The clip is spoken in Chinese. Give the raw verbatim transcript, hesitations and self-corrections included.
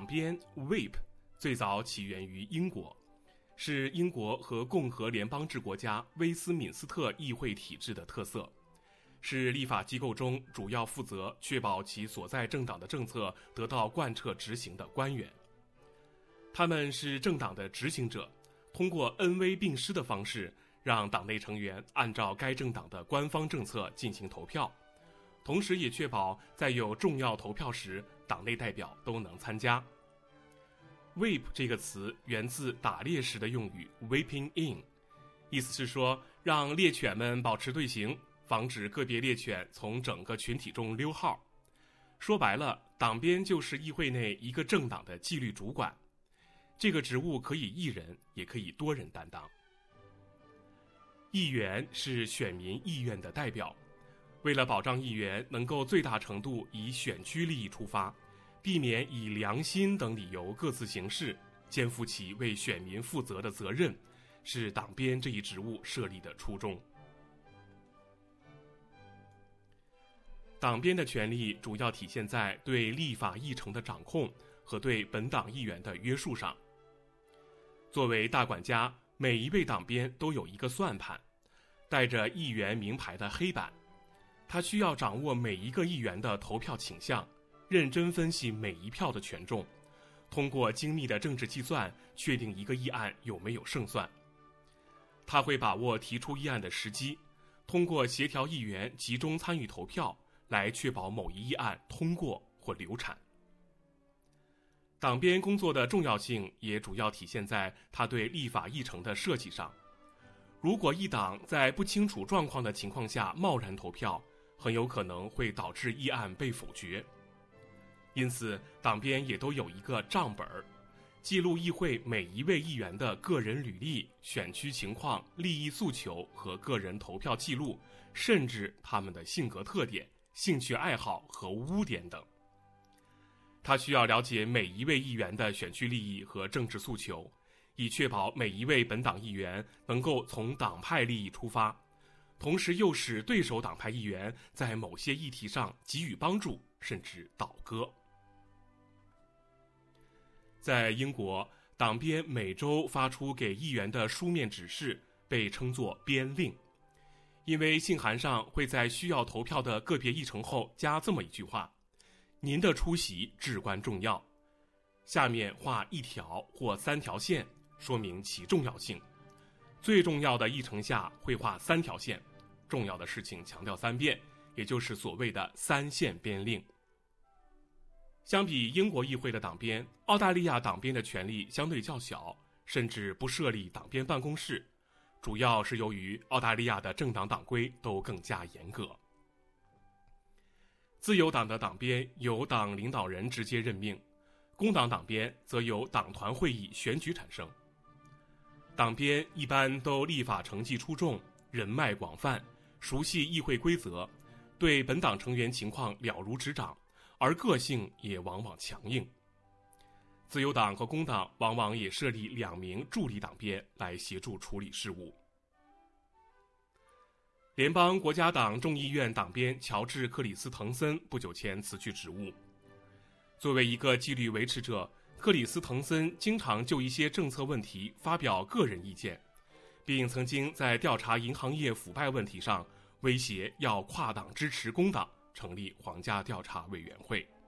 编 Whip 最早起源于英国，是英国和共和联邦制国家威斯敏斯特议会体制的特色，是立法机构中主要负责确保其所在政党的政策得到贯彻执行的官员。他们是政党的执行者，通过恩威并施的方式，让党内成员按照该政党的官方政策进行投票，同时也确保在有重要投票时，党内代表都能参加。Whip 这个词源自打猎时的用语 whipping in， 意思是说让猎犬们保持队形，防止个别猎犬从整个群体中溜号。说白了，党鞭就是议会内一个政党的纪律主管，这个职务可以一人也可以多人担当。议员是选民意愿的代表，为了保障议员能够最大程度以选区利益出发，避免以良心等理由各自行事，肩负起为选民负责的责任，是党鞭这一职务设立的初衷。党鞭的权力主要体现在对立法议程的掌控和对本党议员的约束上。作为大管家，每一位党鞭都有一个算盘，带着议员名牌的黑板，他需要掌握每一个议员的投票倾向，认真分析每一票的权重，通过精密的政治计算确定一个议案有没有胜算。他会把握提出议案的时机，通过协调议员集中参与投票，来确保某一议案通过或流产。党鞭工作的重要性也主要体现在他对立法议程的设计上。如果一党在不清楚状况的情况下贸然投票，很有可能会导致议案被否决。因此，党鞭也都有一个账本，记录议会每一位议员的个人履历、选区情况、利益诉求和个人投票记录，甚至他们的性格特点、兴趣爱好和污点等。他需要了解每一位议员的选区利益和政治诉求，以确保每一位本党议员能够从党派利益出发，同时又使对手党派议员在某些议题上给予帮助，甚至倒戈。在英国，党鞭每周发出给议员的书面指示被称作鞭令，因为信函上会在需要投票的个别议程后加这么一句话：您的出席至关重要，下面画一条或三条线，说明其重要性。最重要的议程下会画三条线，重要的事情强调三遍，也就是所谓的三线鞭令。相比英国议会的党鞭，澳大利亚党鞭的权力相对较小，甚至不设立党鞭办公室，主要是由于澳大利亚的政党党规都更加严格。自由党的党鞭由党领导人直接任命，工党党鞭则由党团会议选举产生。党鞭一般都立法成绩出众，人脉广泛，熟悉议会规则，对本党成员情况了如指掌，而个性也往往强硬。自由党和工党往往也设立两名助理党鞭来协助处理事务。联邦国家党众议院党鞭乔治·克里斯滕森不久前辞去职务。作为一个纪律维持者，克里斯滕森经常就一些政策问题发表个人意见，并曾经在调查银行业腐败问题上威胁要跨党支持工党成立皇家调查委员会。